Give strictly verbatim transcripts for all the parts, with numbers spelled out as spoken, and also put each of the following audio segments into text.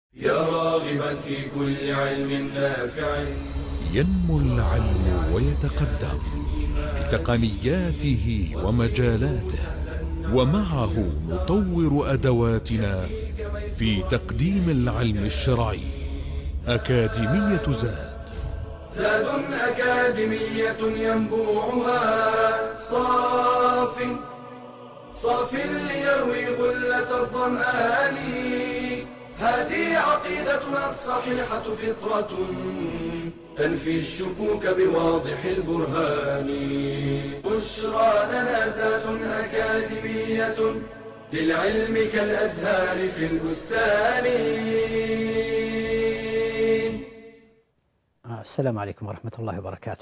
يا راغبا في كل علم نافع. ينمو العلم ويتقدم بتقنياته ومجالاته، ومعه نطور أدواتنا في تقديم العلم الشرعي. أكاديمية زاد زاد أكاديمية ينبوعها صاف صاف ليروي غلة الظمآن. هذه عقيدتنا الصحيحة فطرة تنفي الشكوك بواضح البرهان. بشرى لنا زاد أكاديمية للعلم كالأزهار في البستان. السلام عليكم ورحمة الله وبركاته.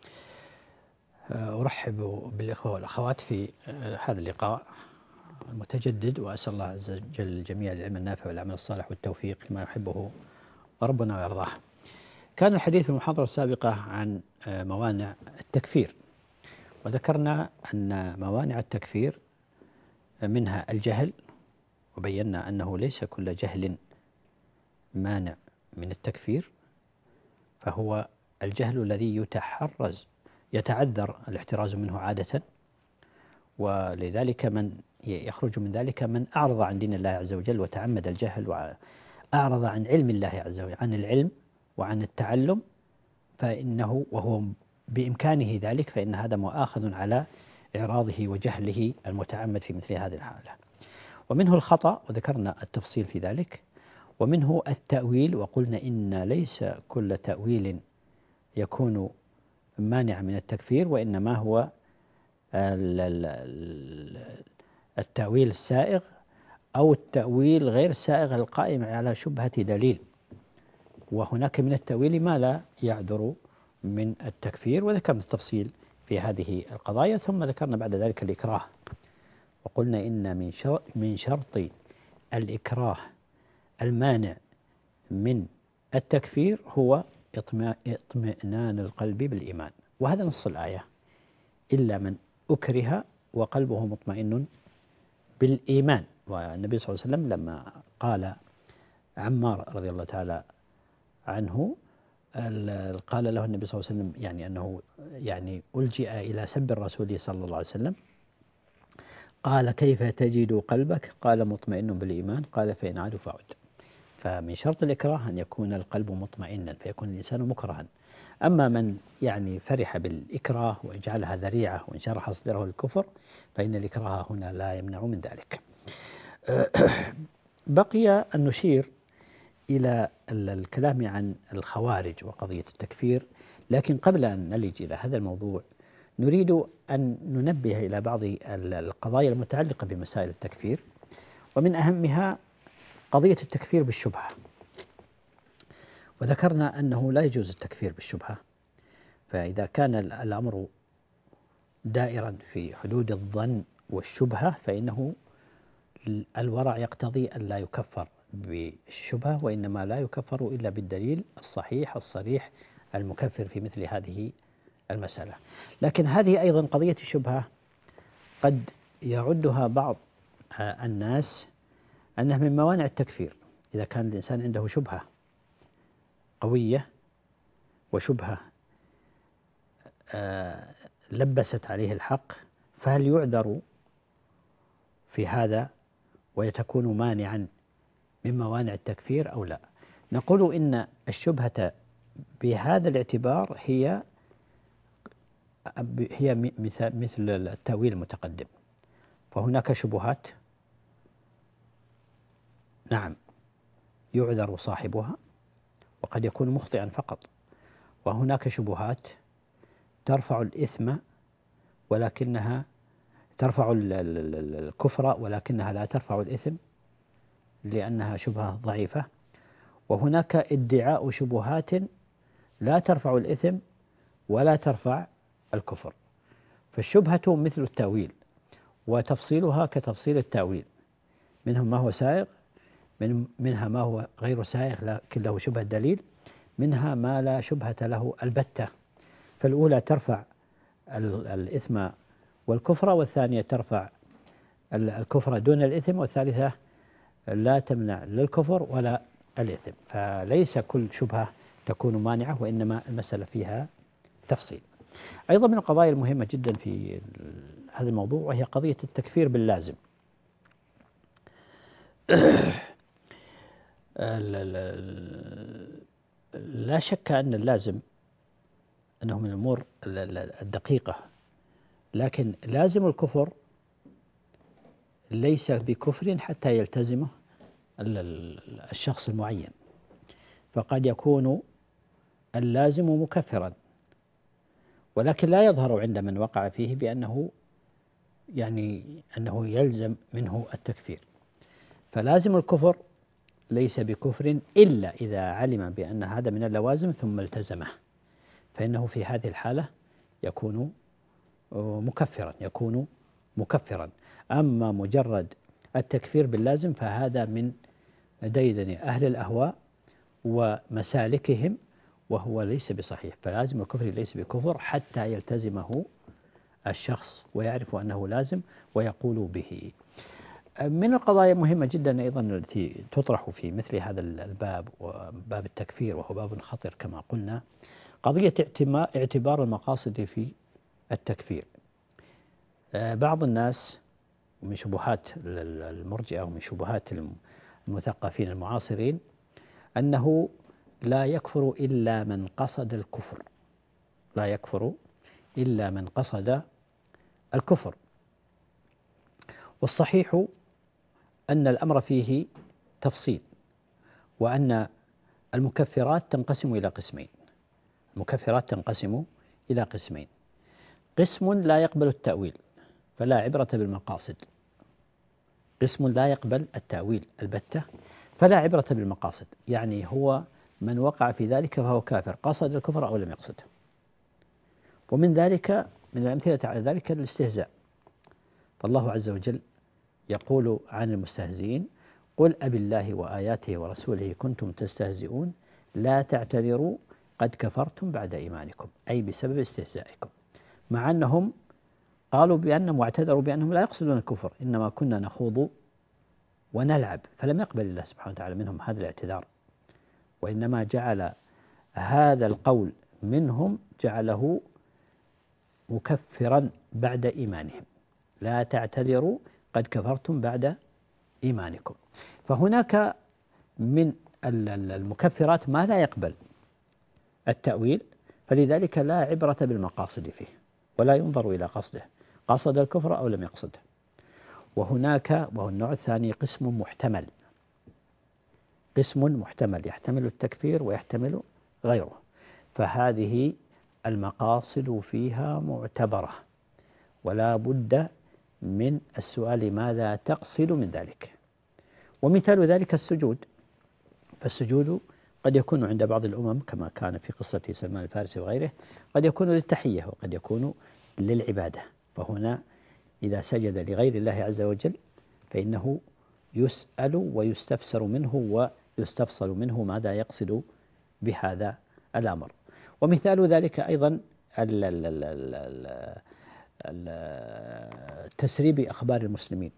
أرحب بالإخوة والأخوات في هذا اللقاء المتجدد، وأسأل الله عز وجل الجميع العلم النافع والعمل الصالح والتوفيق ما يحبه ربنا ويرضاه. كان الحديث في المحاضرة السابقة عن موانع التكفير، وذكرنا أن موانع التكفير منها الجهل، وبينا أنه ليس كل جهل مانع من التكفير، فهو الجهل الذي يتحرز يتعذر الاحتراز منه عادة، ولذلك من يخرج من ذلك من أعرض عن دين الله عز وجل وتعمد الجهل وأعرض عن علم الله عز وجل، عن العلم وعن التعلم، فإنه وهو بإمكانه ذلك فإن هذا مؤاخذ على إعراضه وجهله المتعمد في مثل هذه الحالة. ومنه الخطأ، وذكرنا التفصيل في ذلك، ومنه التأويل، وقلنا إن ليس كل تأويل يكون مانع من التكفير، وإنما هو التأويل السائغ أو التأويل غير السائغ القائم على شبهة دليل، وهناك من التأويل ما لا يعذر من التكفير، وذكرنا التفصيل في هذه القضايا. ثم ذكرنا بعد ذلك الإكراه، وقلنا إن من شرط من شرط الإكراه المانع من التكفير هو اطمئنان القلب بالإيمان، وهذا نص الآية: إلا من أكره وقلبه مطمئن بالإيمان. والنبي صلى الله عليه وسلم لما قال عمار رضي الله تعالى عنه، قال له النبي صلى الله عليه وسلم يعني أنه يعني ألجئ إلى سب الرسول صلى الله عليه وسلم، قال: كيف تجد قلبك؟ قال: مطمئن بالإيمان. قال: فإن عادوا فعد. فمن شرط الإكراه أن يكون القلب مطمئنا، فيكون الإنسان مكرها. أما من يعني فرح بالإكراه وجعلها ذريعة وانشرح صدره للكفر، فإن الإكراه هنا لا يمنع من ذلك. بقي أن نشير إلى الكلام عن الخوارج وقضية التكفير، لكن قبل أن نلج إلى هذا الموضوع نريد أن ننبه إلى بعض القضايا المتعلقة بمسائل التكفير، ومن أهمها قضية التكفير بالشبهة. وذكرنا أنه لا يجوز التكفير بالشبهة، فإذا كان الأمر دائرا في حدود الظن والشبهة فإنه الورع يقتضي أن لا يكفر بالشبهة، وإنما لا يكفر إلا بالدليل الصحيح الصريح المكفر في مثل هذه المسألة. لكن هذه أيضا قضية الشبهة قد يعدها بعض الناس أنها من موانع التكفير. إذا كان الإنسان عنده شبهة قوية وشبهة لبست عليه الحق، فهل يعذر في هذا ويتكون مانعا من موانع التكفير أو لا؟ نقول إن الشبهة بهذا الاعتبار هي هي مثل التأويل المتقدم، فهناك شبهات نعم يعذر صاحبها وقد يكون مخطئا فقط، وهناك شبهات ترفع الإثم ولكنها ترفع الكفر ولكنها لا ترفع الإثم لأنها شبهة ضعيفة، وهناك ادعاء شبهات لا ترفع الإثم ولا ترفع الكفر. فالشبهة مثل التأويل، وتفصيلها كتفصيل التأويل، منهم ما هو سائغ، من منها ما هو غير سائغ لكن له شبهة دليل، منها ما لا شبهة له البتة. فالأولى ترفع الإثم والكفر، والثانية ترفع الكفر دون الإثم، والثالثة لا تمنع لا الكفر ولا الإثم. فليس كل شبهة تكون مانعة، وإنما المسألة فيها تفصيل. أيضا من القضايا المهمة جدا في هذا الموضوع وهي قضية التكفير باللازم. لا شك أن اللازم أنه من الأمور الدقيقة، لكن لازم الكفر ليس بكفر حتى يلتزمه الشخص المعين، فقد يكون اللازم مكفرا ولكن لا يظهر عند من وقع فيه بأنه يعني أنه يلزم منه التكفير. فلازم الكفر ليس بكفر إلا إذا علم بأن هذا من اللوازم ثم التزمه، فإنه في هذه الحالة يكون مكفرا يكون مكفرا. أما مجرد التكفير باللازم فهذا من ديدن أهل الأهواء ومسالكهم، وهو ليس بصحيح. فلازم الكفر ليس بكفر حتى يلتزمه الشخص ويعرف أنه لازم ويقول به. من القضايا المهمة جدا أيضا التي تطرح في مثل هذا الباب وباب التكفير، وهو باب خطير كما قلنا، قضية اعتبار المقاصد في التكفير. بعض الناس من شبهات المرجئة ومن شبهات المثقفين المعاصرين أنه لا يكفر إلا من قصد الكفر لا يكفر إلا من قصد الكفر والصحيح أن الأمر فيه تفصيل، وأن المكفرات تنقسم إلى قسمين المكفرات تنقسم إلى قسمين قسم لا يقبل التأويل فلا عبرة بالمقاصد قسم لا يقبل التأويل البتة فلا عبرة بالمقاصد، يعني هو من وقع في ذلك فهو كافر قصد الكفر أو لم يقصده. ومن ذلك من الأمثلة على ذلك الاستهزاء، فالله عز وجل يقول عن المستهزئين: قل أبي الله وآياته ورسوله كنتم تستهزئون لا تعتذروا قد كفرتم بعد إيمانكم، أي بسبب استهزائكم، مع أنهم قالوا بأنهم واعتذروا بأنهم لا يقصدون الكفر، إنما كنا نخوض ونلعب، فلم يقبل الله سبحانه وتعالى منهم هذا الاعتذار، وإنما جعل هذا القول منهم جعله مكفرا بعد إيمانهم، لا تعتذروا قد كفرتم بعد إيمانكم. فهناك من المكفرات ما لا يقبل التأويل، فلذلك لا عبرة بالمقاصد فيه ولا ينظر إلى قصده قصد الكفر أو لم يقصده. وهناك وهو النوع الثاني قسم محتمل قسم محتمل يحتمل التكفير ويحتمل غيره، فهذه المقاصد فيها معتبرة ولا بد من السؤال ماذا تقصد من ذلك. ومثال ذلك السجود، فالسجود قد يكون عند بعض الأمم كما كان في قصة سلمان الفارسي وغيره قد يكون للتحية وقد يكون للعبادة، فهنا إذا سجد لغير الله عز وجل فإنه يسأل ويستفسر منه ويستفصل منه ماذا يقصد بهذا الأمر. ومثال ذلك أيضا تسريب أخبار المسلمين،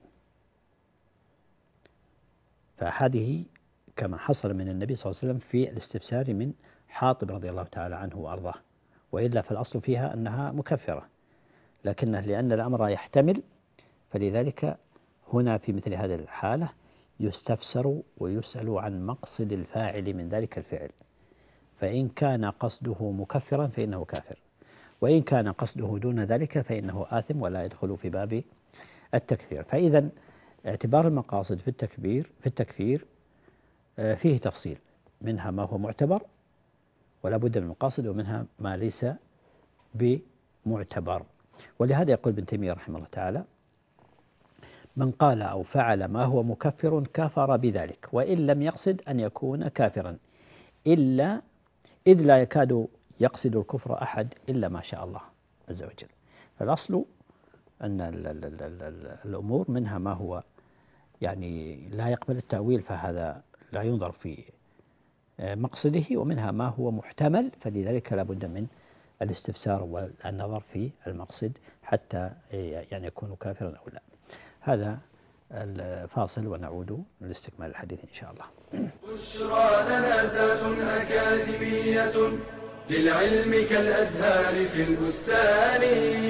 فهذه كما حصل من النبي صلى الله عليه وسلم في الاستفسار من حاطب رضي الله تعالى عنه وأرضاه، وإلا فالأصل فيها أنها مكفرة، لكنه لأن الأمر يحتمل فلذلك هنا في مثل هذه الحالة يستفسر ويسأل عن مقصد الفاعل من ذلك الفعل، فإن كان قصده مكفرا فإنه كافر، وإن كان قصده دون ذلك فإنه آثم ولا يدخل في باب التكفير. فإذا اعتبار المقاصد في التكبير في التكفير فيه تفصيل، منها ما هو معتبر ولا بد من المقاصد، ومنها ما ليس بمعتبر. ولهذا يقول ابن تيمية رحمه الله تعالى: من قال أو فعل ما هو مكفر كفر بذلك وإن لم يقصد أن يكون كافرا، إلا إذ لا يكاد يقصد الكفر أحد إلا ما شاء الله عز وجل. فالأصل أن الأمور منها ما هو يعني لا يقبل التأويل فهذا لا ينظر في مقصده، ومنها ما هو محتمل فلذلك لا بد من الاستفسار والنظر في المقصد حتى يعني يكون كافرا أو لا. هذا الفاصل ونعود لاستكمال الحديث إن شاء الله. بشرى لنا ذات أكاديمية للعلم كالأزهار في البستان.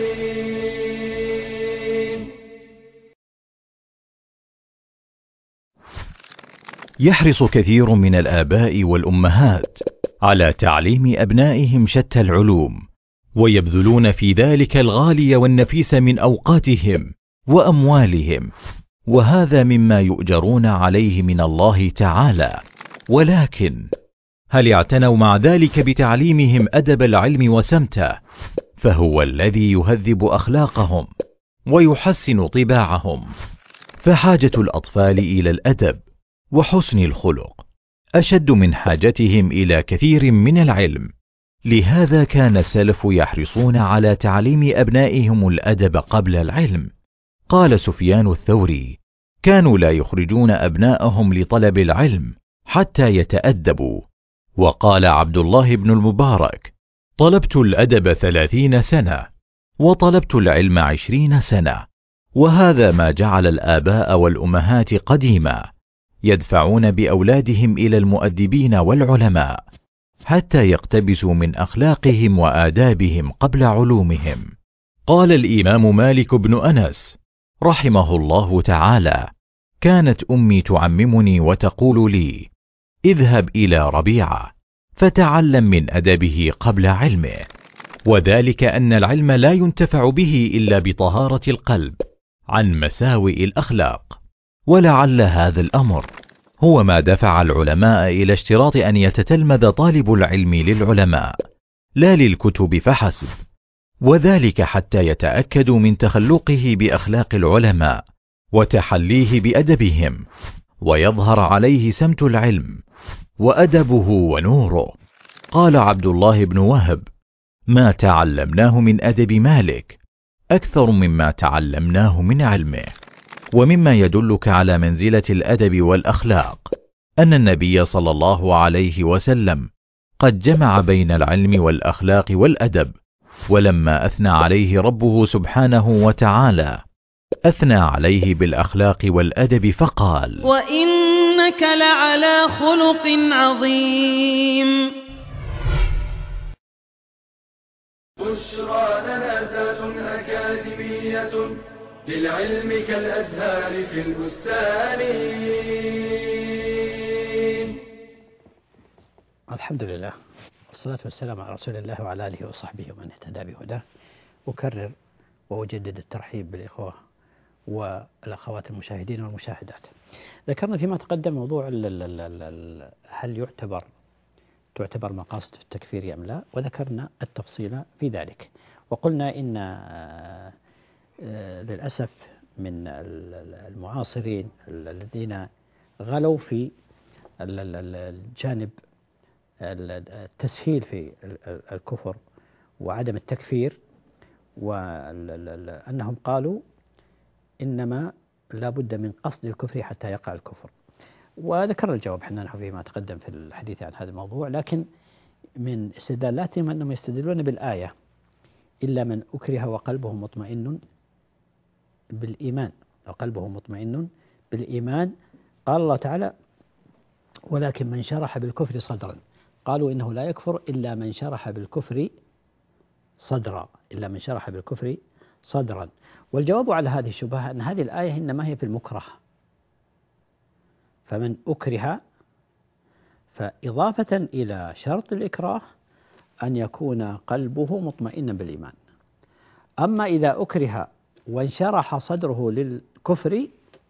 يحرص كثير من الآباء والأمهات على تعليم أبنائهم شتى العلوم، ويبذلون في ذلك الغالي والنفيس من أوقاتهم وأموالهم، وهذا مما يؤجرون عليه من الله تعالى. ولكن هل اعتنوا مع ذلك بتعليمهم أدب العلم وسمته؟ فهو الذي يهذب أخلاقهم ويحسن طباعهم. فحاجة الأطفال إلى الأدب وحسن الخلق أشد من حاجتهم إلى كثير من العلم. لهذا كان السلف يحرصون على تعليم أبنائهم الأدب قبل العلم. قال سفيان الثوري: كانوا لا يخرجون أبناءهم لطلب العلم حتى يتأدبوا. وقال عبد الله بن المبارك: طلبت الأدب ثلاثين سنة وطلبت العلم عشرين سنة. وهذا ما جعل الآباء والأمهات قديما يدفعون بأولادهم إلى المؤدبين والعلماء حتى يقتبسوا من أخلاقهم وآدابهم قبل علومهم. قال الإمام مالك بن أنس رحمه الله تعالى: كانت أمي تعممني وتقول لي: اذهب إلى ربيعة فتعلم من أدبه قبل علمه. وذلك أن العلم لا ينتفع به إلا بطهارة القلب عن مساوئ الأخلاق. ولعل هذا الأمر هو ما دفع العلماء إلى اشتراط أن يتتلمذ طالب العلم للعلماء لا للكتب فحسب، وذلك حتى يتأكدوا من تخلقه بأخلاق العلماء وتحليه بأدبهم، ويظهر عليه سمت العلم وأدبه ونوره. قال عبد الله بن وهب: ما تعلمناه من أدب مالك أكثر مما تعلمناه من علمه. ومما يدلك على منزلة الأدب والأخلاق أن النبي صلى الله عليه وسلم قد جمع بين العلم والأخلاق والأدب. ولما أثنى عليه ربه سبحانه وتعالى أثنى عليه بالأخلاق والأدب فقال: وإنك لعلى خلق عظيم. بشرى لنا ذات أكاديمية للعلم كالأزهار في البستان. الحمد لله والصلاة والسلام على رسول الله وعلى آله وصحبه ومن اهتدى بهداه. أكرر وأجدد الترحيب بالإخوة والأخوات المشاهدين والمشاهدات. ذكرنا فيما تقدم موضوع هل يعتبر تعتبر مقاصد التكفير أم لا، وذكرنا التفصيل في ذلك، وقلنا إن للأسف من المعاصرين الذين غلوا في الجانب التسهيل في الكفر وعدم التكفير، وأنهم قالوا إنما لا بد من قصد الكفر حتى يقع الكفر. وذكرنا الجواب حنا نحن فيما تقدم في الحديث عن هذا الموضوع، لكن من استدلالاتهم أنهم يستدلون بالآية: إلا من أكره وقلبه مطمئن بالإيمان، وقلبه مطمئن بالإيمان. قال الله تعالى: ولكن من شرح بالكفر صدرا. قالوا إنه لا يكفر إلا من شرح بالكفر صدرا، إلا من شرح بالكفر صدرا. والجواب على هذه الشبهة أن هذه الآية إنما هي في المكره، فمن أكره، فإضافة إلى شرط الإكراه أن يكون قلبه مطمئنا بالإيمان. أما إذا أكره وانشرح صدره للكفر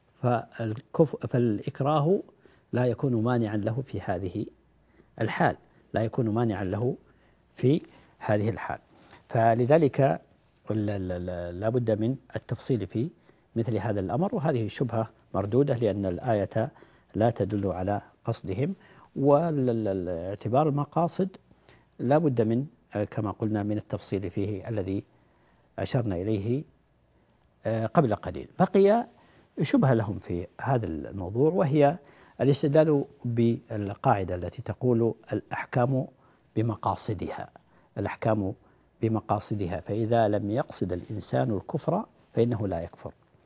فالإكراه لا يكون مانعا له في هذه الحال، لا يكون مانعا له في هذه الحال. فلذلك لا بد من التفصيل في مثل هذا الأمر، وهذه الشبهة مردودة لأن الآية لا تدل على قصدهم. والاعتبار المقاصد لا بد من كما قلنا من التفصيل فيه الذي أشرنا إليه قبل قليل. بقي شبهة لهم في هذا الموضوع، وهي الاستدلال بالقاعدة التي تقول الأحكام بمقاصدها، الأحكام بمقاصدها، فإذا لم يقصد الإنسان الكفر فإنه لا يكفر.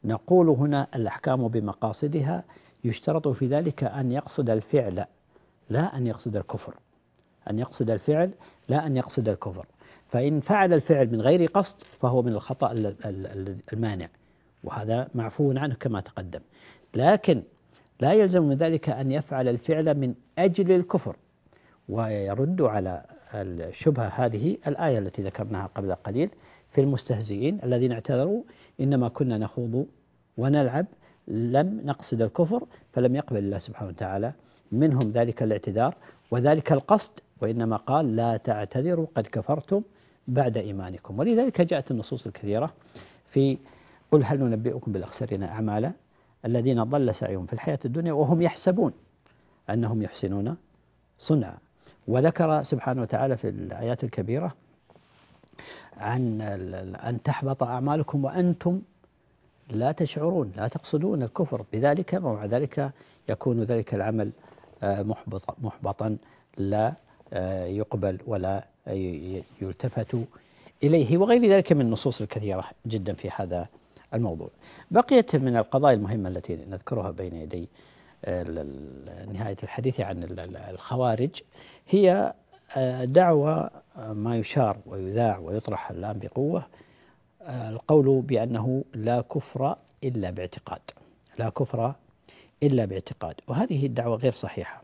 نقول هنا الأحكام بمقاصدها يشترط في ذلك أن يقصد الفعل لا أن يقصد الكفر، أن يقصد الفعل لا أن يقصد الكفر. فإن فعل الفعل من غير قصد فهو من الخطأ المانع، وهذا معفو عنه كما تقدم. لكن لا يلزم من ذلك أن يفعل الفعل من أجل الكفر. ويرد على الشبهة هذه الآية التي ذكرناها قبل قليل في المستهزئين الذين اعتذروا إنما كنا نخوض ونلعب لم نقصد الكفر، فلم يقبل الله سبحانه وتعالى منهم ذلك الاعتذار وذلك القصد، وإنما قال لا تعتذروا قد كفرتم بعد إيمانكم. ولذلك جاءت النصوص الكثيرة في قل هل ننبئكم بالأخسرين أعمالا الذين ضل سعيهم في الحياة الدنيا وهم يحسبون أنهم يحسنون صنعا. وذكر سبحانه وتعالى في الآيات الكبيرة عن أن تحبط أعمالكم وأنتم لا تشعرون، لا تقصدون الكفر بذلك، ومع ذلك يكون ذلك العمل محبط محبطا لا يقبل ولا يلتفت إليه، وغير ذلك من النصوص الكثيرة جدا في هذا الموضوع. بقيت من القضايا المهمة التي نذكرها بين يدي نهاية الحديث عن الخوارج هي دعوة ما يشار ويذاع ويطرح الآن بقوة، القول بأنه لا كفر إلا باعتقاد، لا كفر إلا باعتقاد. وهذه الدعوة غير صحيحة،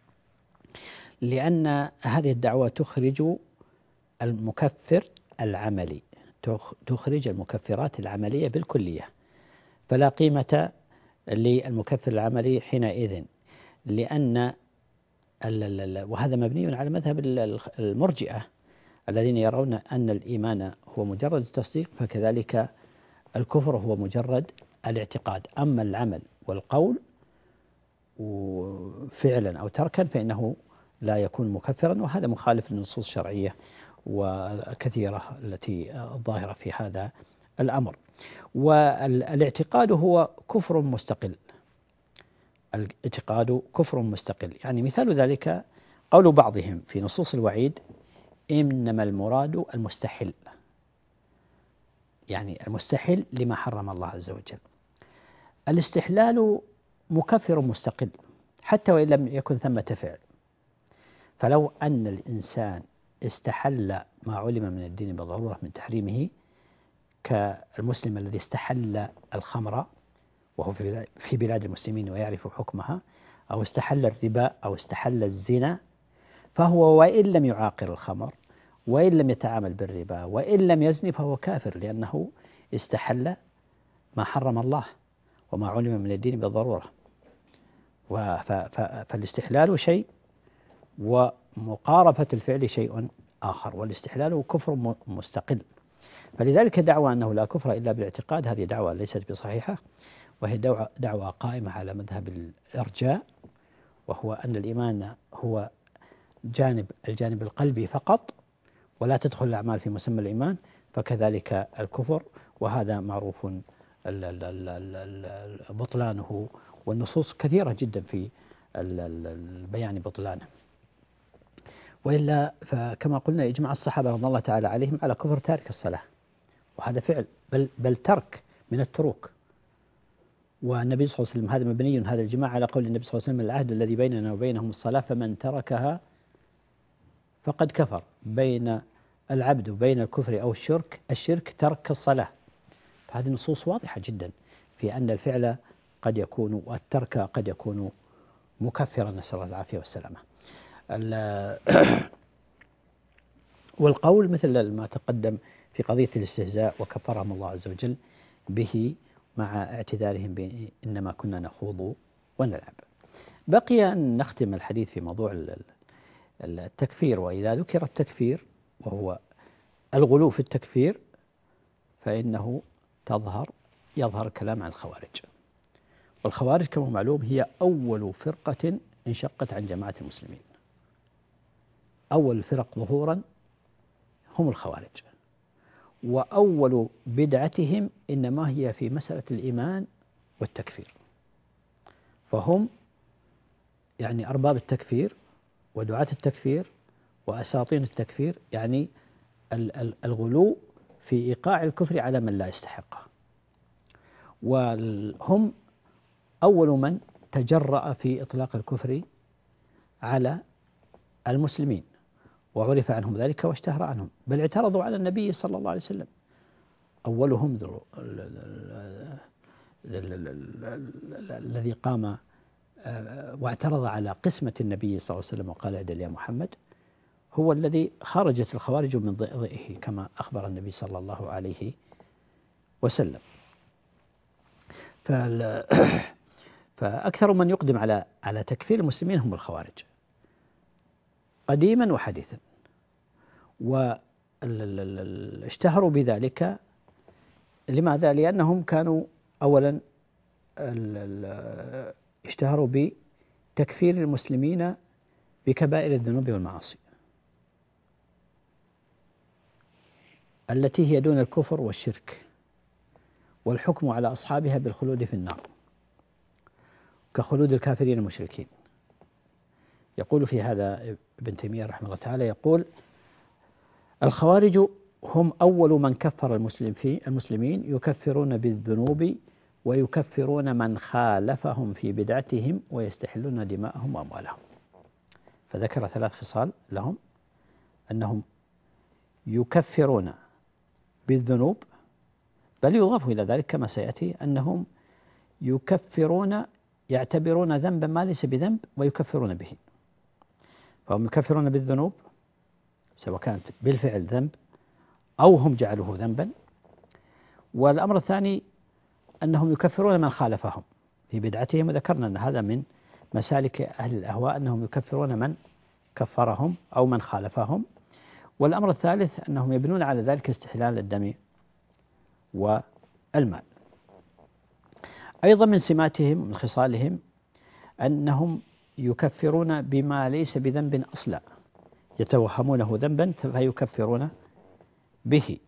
لأن هذه الدعوة تخرج المكفر العملي، تخرج المكفرات العملية بالكلية، فلا قيمة للمكفر العملي حينئذ، لأن وهذا مبني على مذهب المرجئة الذين يرون أن الإيمان هو مجرد التصديق، فكذلك الكفر هو مجرد الاعتقاد. أما العمل والقول فعلا أو تركا فإنه لا يكون مكفرا، وهذا مخالف للنصوص الشرعية وكثيرة التي ظاهرة في هذا الأمر. والاعتقاد هو كفر مستقل، الاعتقاد كفر مستقل. يعني مثال ذلك قول بعضهم في نصوص الوعيد إنما المراد المستحل، يعني المستحل لما حرم الله عز وجل. الاستحلال مكفر مستقل حتى وإن لم يكن ثمة فعل، فلو أن الإنسان استحل ما علم من الدين بضرورة من تحريمه، كالمسلم الذي استحل الخمر وهو في بلاد المسلمين ويعرف حكمها، أو استحل الربا أو استحل الزنا، فهو وإن لم يعاقر الخمر وإن لم يتعامل بالربا وإن لم يزني فهو كافر، لأنه استحل ما حرم الله وما علم من الدين بالضرورة. فالاستحلال شيء ومقارفة الفعل شيء آخر، والاستحلال كفر مستقل. فلذلك دعوى أنه لا كفر إلا بالاعتقاد هذه دعوة ليست بصحيحة، وهي دعوة قائمة على مذهب الإرجاء، وهو أن الإيمان هو جانب الجانب القلبي فقط، ولا تدخل الأعمال في مسمى الإيمان، فكذلك الكفر، وهذا معروف بطلانه، والنصوص كثيرة جدا في البيان بطلانه. وإلا فكما قلنا إجماع الصحابة رضي الله تعالى عليهم على كفر تارك الصلاة، وهذا فعل بل, بل ترك من التروك. والنبي صلى الله عليه وسلم هذا مبني هذا الجماع على قول النبي صلى الله عليه وسلم العهد الذي بيننا وبينهم الصلاة فمن تركها فقد كفر. بين العبد وبين الكفر أو الشرك الشرك ترك الصلاة. فهذه نصوص واضحة جدا في أن الفعل قد يكون والترك قد يكون مكفرا، نسأل الله العافية والسلامة. والقول مثل ما تقدم في قضية الاستهزاء وكفرهم الله عز وجل به مع اعتذارهم بإنما كنا نخوض ونلعب. بقي أن نختم الحديث في موضوع التكفير. وإذا ذكر التكفير وهو الغلو في التكفير فإنه تظهر يظهر الكلام عن الخوارج. والخوارج كما معلوم هي أول فرقة انشقت عن جماعة المسلمين. أول الفرق ظهورا هم الخوارج، وأول بدعتهم إنما هي في مسألة الإيمان والتكفير، فهم يعني أرباب التكفير ودعاة التكفير وأساطين التكفير، يعني الغلو في إيقاع الكفر على من لا يستحقه. وهم أول من تجرأ في إطلاق الكفر على المسلمين، وعرف عنهم ذلك واشتهر عنهم، بل اعترضوا على النبي صلى الله عليه وسلم. أولهم الذي قام واعترض على قسمة النبي صلى الله عليه وسلم وقال اعدل يا محمد هو الذي خرجت الخوارج من ضئضئه كما أخبر النبي صلى الله عليه وسلم. فأكثر من يقدم على على تكفير المسلمين هم الخوارج قديما وحديثا، واشتهروا بذلك. لماذا؟ لأنهم كانوا أولا اشتهروا بتكفير المسلمين بكبائر الذنوب والمعاصي التي هي دون الكفر والشرك، والحكم على أصحابها بالخلود في النار كخلود الكافرين المشركين. يقول في هذا ابن تيمية رحمه الله تعالى، يقول الخوارج هم أول من كفر المسلم في المسلمين، يكفرون بالذنوب ويكفرون من خالفهم في بدعتهم ويستحلون دماءهم وأموالهم. فذكر ثلاث خصال لهم، أنهم يكفرون بالذنوب، بل يضاف إلى ذلك كما سيأتي أنهم يكفرون يعتبرون ذنبا ما ليس بذنب ويكفرون به. فهم يكفرون بالذنوب سواء كانت بالفعل ذنب أو هم جعلوه ذنبا. والأمر الثاني أنهم يكفرون من خالفهم في بدعتهم، وذكرنا أن هذا من مسالك أهل الأهواء أنهم يكفرون من كفرهم أو من خالفهم. والأمر الثالث أنهم يبنون على ذلك استحلال الدم والمال. أيضا من سماتهم من خصالهم أنهم يكفرون بما ليس بذنب أصلا، يتوهمونه ذنبا فيكفرون به.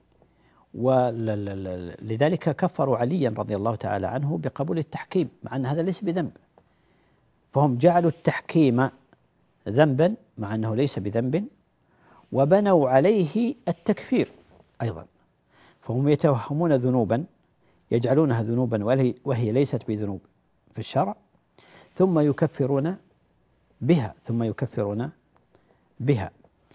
ولذلك كفروا عليا رضي الله تعالى عنه بقبول التحكيم مع أن هذا ليس بذنب، فهم جعلوا التحكيم ذنبا مع أنه ليس بذنب، وبنوا عليه التكفير أيضا. فهم يتوهمون ذنوبا يجعلونها ذنوبا وهي ليست بذنوب في الشرع، ثم يكفرون بها ثم يكفرون بها.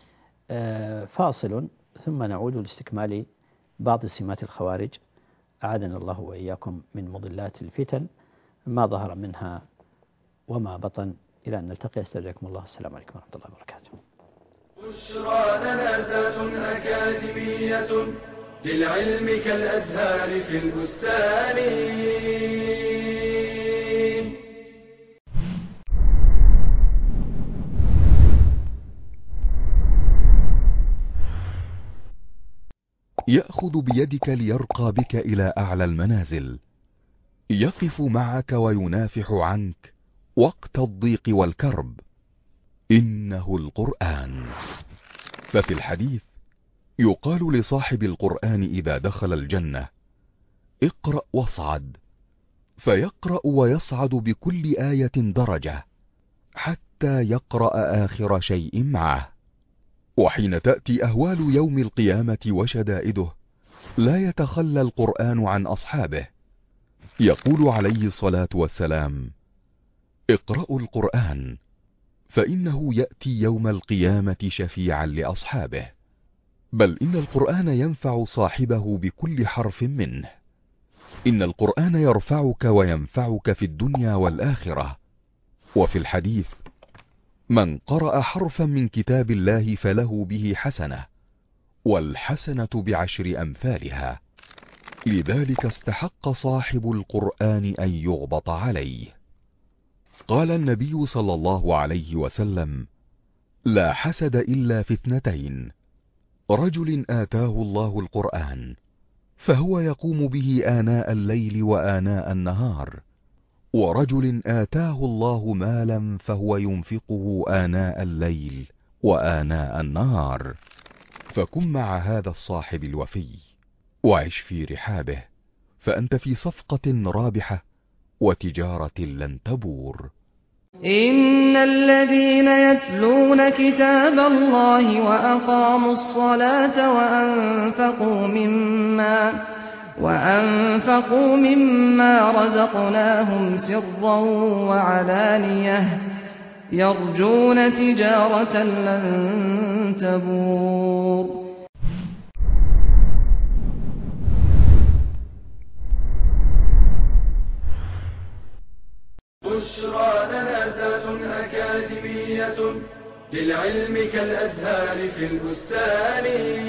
فاصل ثم نعود لاستكمال بعض سمات الخوارج، أعاذنا الله وإياكم من مضلات الفتن ما ظهر منها وما بطن، إلى أن نلتقي. استودعكم الله، السلام عليكم ورحمة الله وبركاته. بشرى لنا ذات أكاديمية للعلم كالأزهار في البستان. يأخذ بيدك ليرقى بك إلى أعلى المنازل، يقف معك وينافح عنك وقت الضيق والكرب، إنه القرآن. ففي الحديث يقال لصاحب القرآن إذا دخل الجنة: اقرأ واصعد، فيقرأ ويصعد بكل آية درجة حتى يقرأ آخر شيء معه. وحين تأتي أهوال يوم القيامة وشدائده لا يتخلى القرآن عن أصحابه، يقول عليه الصلاة والسلام: اقرأوا القرآن فإنه يأتي يوم القيامة شفيعا لأصحابه. بل إن القرآن ينفع صاحبه بكل حرف منه. إن القرآن يرفعك وينفعك في الدنيا والآخرة. وفي الحديث: من قرأ حرفا من كتاب الله فله به حسنة، والحسنة بعشر أمثالها. لذلك استحق صاحب القرآن أن يغبط عليه. قال النبي صلى الله عليه وسلم: لا حسد إلا في اثنتين: رجل آتاه الله القرآن فهو يقوم به آناء الليل وآناء النهار، ورجل آتاه الله مالا فهو ينفقه آناء الليل وآناء النهار. فكن مع هذا الصاحب الوفي وعش في رحابه، فأنت في صفقة رابحة وتجارة لن تبور. إن الذين يتلون كتاب الله وأقاموا الصلاة وأنفقوا مما وأنفقوا مما رزقناهم سرا وعلانية يرجون تجارة لن تبور. بشرى لنا ذات أكاديمية للعلم كالأزهار في البستان.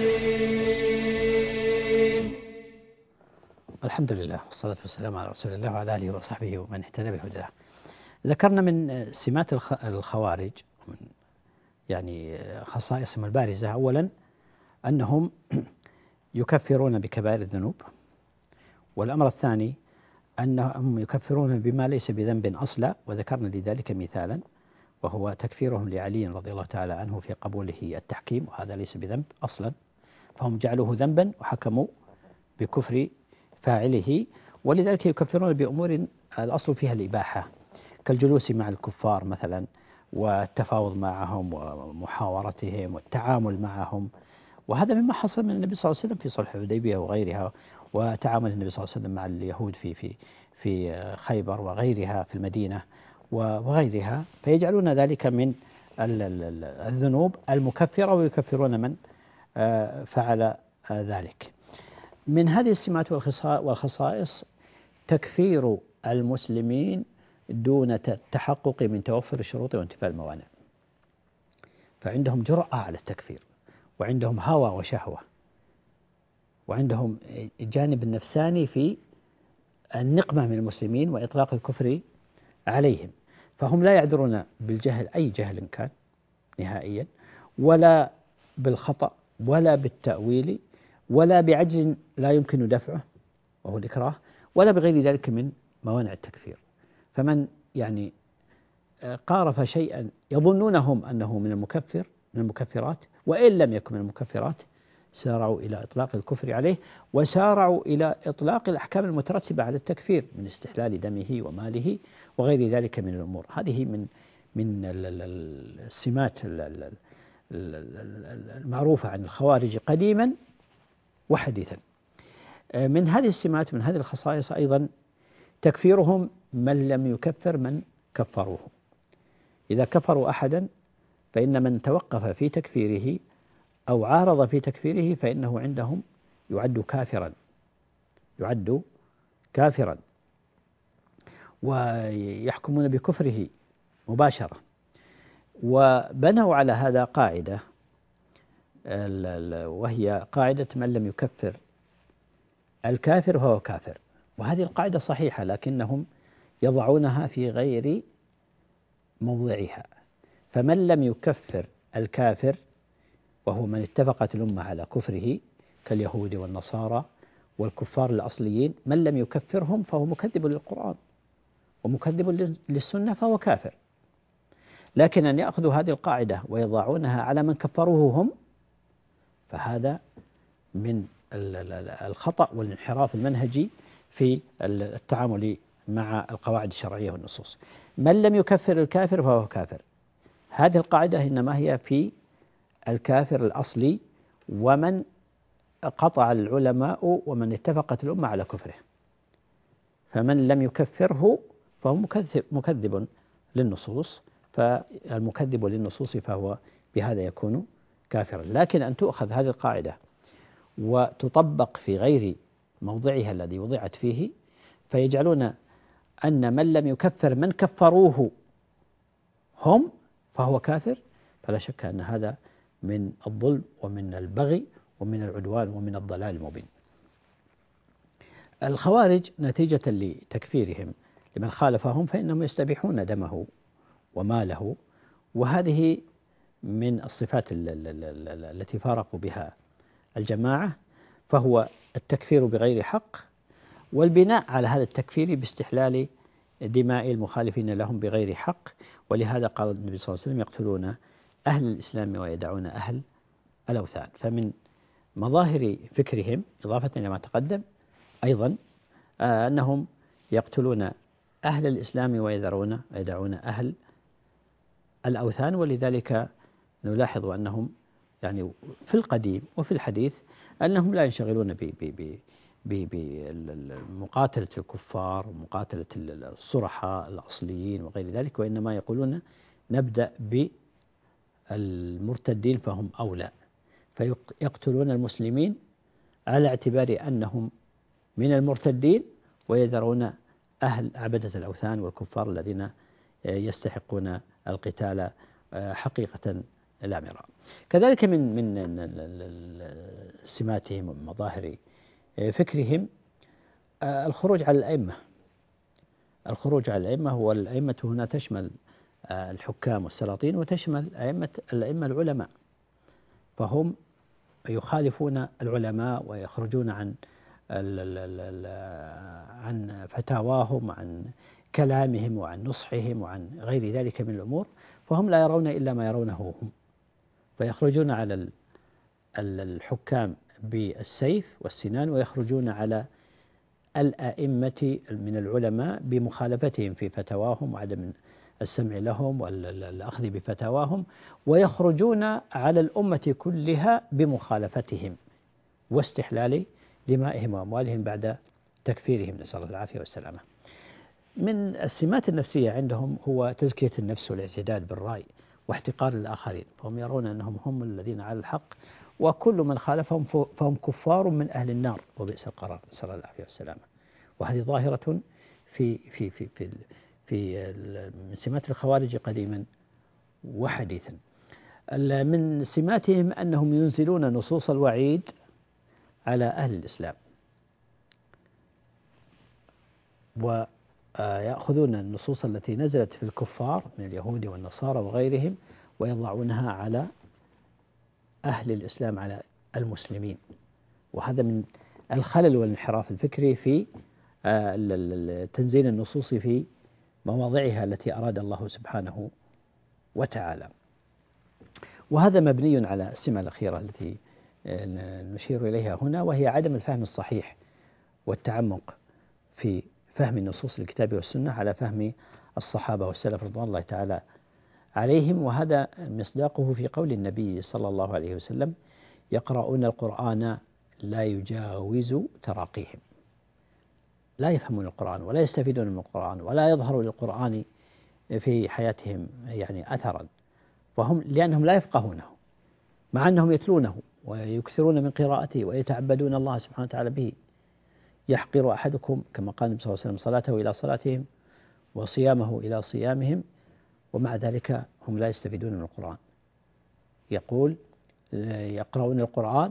الحمد لله والصلاة والسلام على رسول الله وعلى آله وصحبه ومن اهتدى بهداه. ذكرنا من سمات الخوارج ومن يعني خصائصهم البارزة أولا أنهم يكفرون بكبائر الذنوب، والأمر الثاني أنهم يكفرون بما ليس بذنب أصلا، وذكرنا لذلك مثالا وهو تكفيرهم لعلي رضي الله تعالى عنه في قبوله التحكيم، وهذا ليس بذنب أصلا، فهم جعلوه ذنبا وحكموا بكفر فاعله، ولذلك يكفرون بأمور الأصل فيها الإباحة كالجلوس مع الكفار مثلا، والتفاوض معهم ومحاورتهم والتعامل معهم، وهذا مما حصل من النبي صلى الله عليه وسلم في صلح الحديبية وغيرها، وتعامل النبي صلى الله عليه وسلم مع اليهود في في في خيبر وغيرها في المدينة وغيرها، فيجعلون ذلك من الذنوب المكفرة ويكفرون من فعل ذلك. من هذه السمات والخصائص تكفير المسلمين دون التحقق من توفر الشروط وانتفاء الموانع، فعندهم جرأة على التكفير، وعندهم هوى وشهوة، وعندهم جانب نفساني في النقمة من المسلمين وإطلاق الكفر عليهم، فهم لا يعذرون بالجهل أي جهل كان نهائيا، ولا بالخطأ ولا بالتأويل ولا بعجز لا يمكن دفعه وهو الإكراه، ولا بغير ذلك من موانع التكفير. فمن يعني قارف شيئا يظنونهم أنه من المكفر من المكفرات وإن لم يكن من المكفرات سارعوا إلى إطلاق الكفر عليه، وسارعوا إلى إطلاق الأحكام المترتبة على التكفير من استحلال دمه وماله وغير ذلك من الأمور. هذه من من السمات المعروفة عن الخوارج قديما وحديثا. من هذه السمات من هذه الخصائص أيضا تكفيرهم من لم يكفر من كفروه. إذا كفروا أحدا فإن من توقف في تكفيره أو عارض في تكفيره فإنه عندهم يعد كافرا يعد كافرا ويحكمون بكفره مباشرة. وبنوا على هذا قاعدة وهي قاعدة من لم يكفر الكافر فهو كافر، وهذه القاعدة صحيحة لكنهم يضعونها في غير موضعها. فمن لم يكفر الكافر وهو من اتفقت الأمة على كفره كاليهود والنصارى والكفار الأصليين، من لم يكفرهم فهو مكذب للقرآن ومكذب للسنة فهو كافر. لكن أن يأخذوا هذه القاعدة ويضعونها على من كفروه هم، فهذا من الخطأ والانحراف المنهجي في التعامل مع القواعد الشرعية والنصوص. من لم يكفر الكافر فهو كافر، هذه القاعدة إنما هي في الكافر الأصلي ومن قطع العلماء ومن اتفقت الأمة على كفره. فمن لم يكفره فهو مكذب, مكذب للنصوص، فالمكذب للنصوص فهو بهذا يكون كافرا. لكن أن تؤخذ هذه القاعدة وتطبق في غير موضعها الذي وضعت فيه، فيجعلون أن من لم يكفر من كفروه هم فهو كافر، فلا شك أن هذا من الظلم ومن البغي ومن العدوان ومن الضلال المبين. الخوارج نتيجة لتكفيرهم لمن خالفهم فإنهم يستبيحون دمه وماله، وهذه من الصفات التي فارقوا بها الجماعة، فهو التكفير بغير حق والبناء على هذا التكفير باستحلال دماء المخالفين لهم بغير حق. ولهذا قال النبي صلى الله عليه وسلم يقتلون أهل الإسلام ويدعون أهل الأوثان. فمن مظاهر فكرهم إضافة إلى ما تقدم أيضا أنهم يقتلون أهل الإسلام ويذرون ويدعون أهل الأوثان. ولذلك نلاحظ أنهم يعني في القديم وفي الحديث أنهم لا ينشغلون بمقاتلة الكفار ومقاتلة الصرحاء الأصليين وغير ذلك، وإنما يقولون نبدأ بالمرتدين فهم أولى، فيقتلون المسلمين على اعتبار أنهم من المرتدين، ويذرون أهل عبدة الأوثان والكفار الذين يستحقون القتال حقيقة لا مراء. كذلك من من سماتهم ومظاهر فكرهم الخروج على الأئمة. الخروج على الأئمة، هو الأئمة هنا تشمل الحكام والسلاطين وتشمل أئمة الأئمة العلماء، فهم يخالفون العلماء ويخرجون عن عن فتاواهم وعن كلامهم وعن نصحهم وعن غير ذلك من الأمور، فهم لا يرون إلا ما يرونه هم، فيخرجون على الحكام بالسيف والسنان، ويخرجون على الأئمة من العلماء بمخالفتهم في فتواهم وعدم السمع لهم والأخذ بفتواهم، ويخرجون على الأمة كلها بمخالفتهم واستحلال دمائهم وأموالهم بعد تكفيرهم، نسأل الله العافية والسلامة. من السمات النفسية عندهم هو تزكية النفس والاعتدال بالرأي واحتقار الآخرين، فهم يرون أنهم هم الذين على الحق، وكل من خالفهم فهم كفار من أهل النار وبئس القرار، نسأل الله العافية والسلامة. وهذه ظاهرة في في في في في من سمات الخوارج قديما وحديثا. من سماتهم أنهم ينزلون نصوص الوعيد على أهل الإسلام، ويأخذون النصوص التي نزلت في الكفار من اليهود والنصارى وغيرهم ويضعونها على أهل الإسلام، على المسلمين. وهذا من الخلل والانحراف الفكري في تنزيل النصوص في مواضعها التي أراد الله سبحانه وتعالى. وهذا مبني على السمة الأخيرة التي نشير إليها هنا، وهي عدم الفهم الصحيح والتعمق في فهم النصوص الكتاب والسنة على فهم الصحابة والسلف رضوان الله تعالى عليهم. وهذا مصداقه في قول النبي صلى الله عليه وسلم: يقرؤون القرآن لا يجاوز تراقيهم، لا يفهمون القرآن ولا يستفيدون من القرآن ولا يظهر للقرآن في حياتهم يعني أثرا، وهم لأنهم لا يفقهونه، مع أنهم يتلونه ويكثرون من قراءته ويتعبدون الله سبحانه وتعالى به. يحقر أحدكم كما قال النبي صلى الله عليه وسلم صلاته إلى صلاتهم وصيامه إلى صيامهم، ومع ذلك هم لا يستفيدون من القرآن. يقول يقرؤون القرآن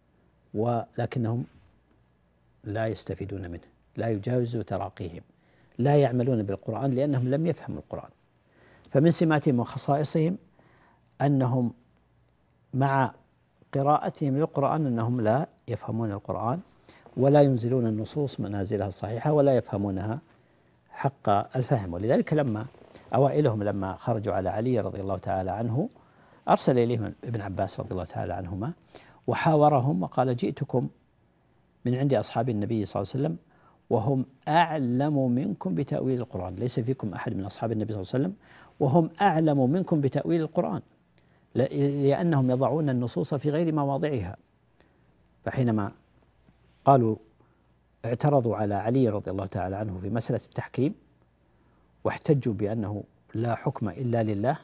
ولكنهم لا يستفيدون منه، لا يجاوز تراقيهم، لا يعملون بالقرآن لأنهم لم يفهموا القرآن. فمن سماتهم وخصائصهم أنهم مع قراءتهم للقرآن أنهم لا يفهمون القرآن ولا ينزلون النصوص منازلها الصحيحة ولا يفهمونها حق الفهم. ولذلك لما أوائلهم لما خرجوا على علي رضي الله تعالى عنه أرسل إليهم ابن عباس رضي الله تعالى عنهما وحاورهم وقال: جئتكم من عند أصحاب النبي صلى الله عليه وسلم وهم أعلم منكم بتأويل القرآن، ليس فيكم أحد من أصحاب النبي صلى الله عليه وسلم وهم أعلم منكم بتأويل القرآن، لأنهم يضعون النصوص في غير مواضعها. فحينما قالوا اعترضوا على علي رضي الله تعالى عنه في مسألة التحكيم واحتجوا بأنه لا حكم إلا لله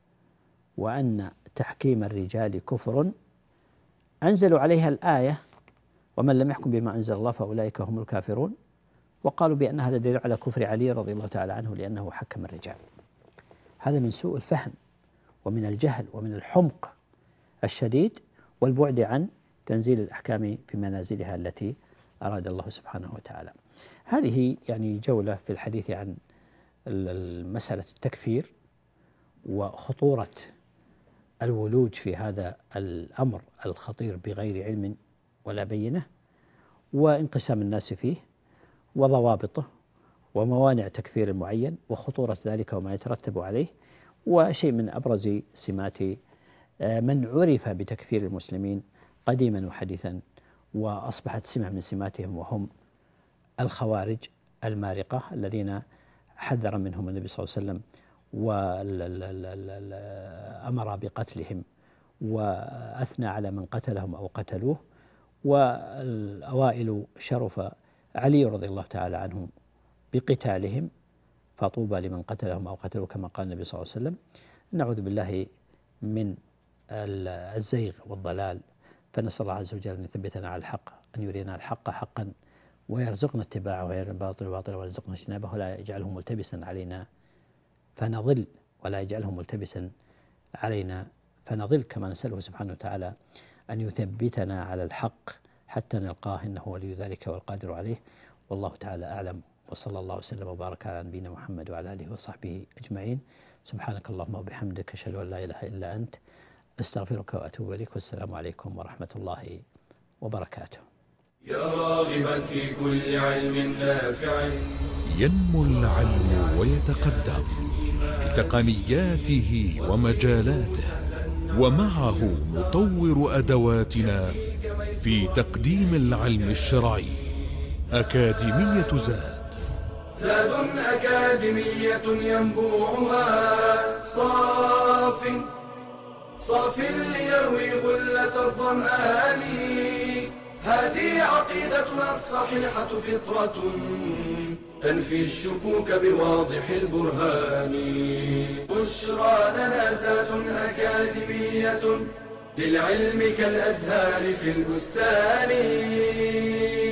وأن تحكيم الرجال كفر، أنزلوا عليها الآية: ومن لم يحكم بما أنزل الله فأولئك هم الكافرون، وقالوا بأن هذا دليل على كفر علي رضي الله تعالى عنه لأنه حكم الرجال. هذا من سوء الفهم ومن الجهل ومن الحمق الشديد والبعد عن تنزيل الأحكام في منازلها التي أراد الله سبحانه وتعالى. هذه يعني جولة في الحديث عن مسألة التكفير وخطورة الولوج في هذا الأمر الخطير بغير علم ولا بينة، وانقسام الناس فيه وضوابطه وموانع تكفير المعين وخطورة ذلك وما يترتب عليه، وشيء من أبرز سمات من عرف بتكفير المسلمين قديما وحديثا وأصبحت سمة من سماتهم، وهم الخوارج المارقة الذين حذر منهم النبي صلى الله عليه وسلم وأمر بقتلهم وأثنى على من قتلهم أو قتلوه، والأوائل شرف علي رضي الله تعالى عنه بقتالهم، فطوبى لمن قتلهم أو قتلوا كما قال النبي صلى الله عليه وسلم. نعوذ بالله من الزيغ والضلال، فنسأل الله عز وجل أن يثبتنا على الحق، أن يرينا الحق حقا ويرزقنا اتباعه، ويرنا الباطل باطلا ويرزقنا اجتنابه، ولا يجعله ملتبسا علينا فنضل، ولا يجعله ملتبسا علينا فنضل، كما نسأله سبحانه وتعالى أن يثبتنا على الحق حتى نلقاه، إنه ولي ذلك والقادر عليه. والله تعالى أعلم، وصلى الله وسلم وبارك على نبينا محمد وعلى آله وصحبه أجمعين. سبحانك اللهم وبحمدك، أشهد أن لا إله إلا أنت، أستغفرك وأتوب إليك، والسلام عليكم ورحمة الله وبركاته. يا راغبا في كل علم نافع، ينمو العلم ويتقدم بتقنياته ومجالاته، ومعه نطور أدواتنا في تقديم العلم الشرعي. أكاديمية زاد، زاد أكاديمية ينبوعها صاف صاف ليروي غلة الظمآن. هذه عقيدتنا الصحيحة فطرة تنفي الشكوك بواضح البرهان. بشرى لنا زاد أكاديمية للعلم كالأزهار في البستان.